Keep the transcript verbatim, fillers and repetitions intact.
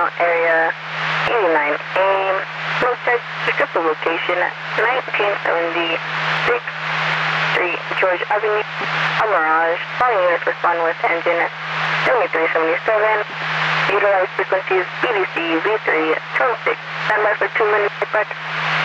Now area eighty-nine A. Suspect picked up the location at nineteen seventy-six Street, George Avenue, a Mirage. All units respond with engine seventy-three seventy-seven. Utilize frequencies B D C V three twelve six. Stand by for two minutes. Back.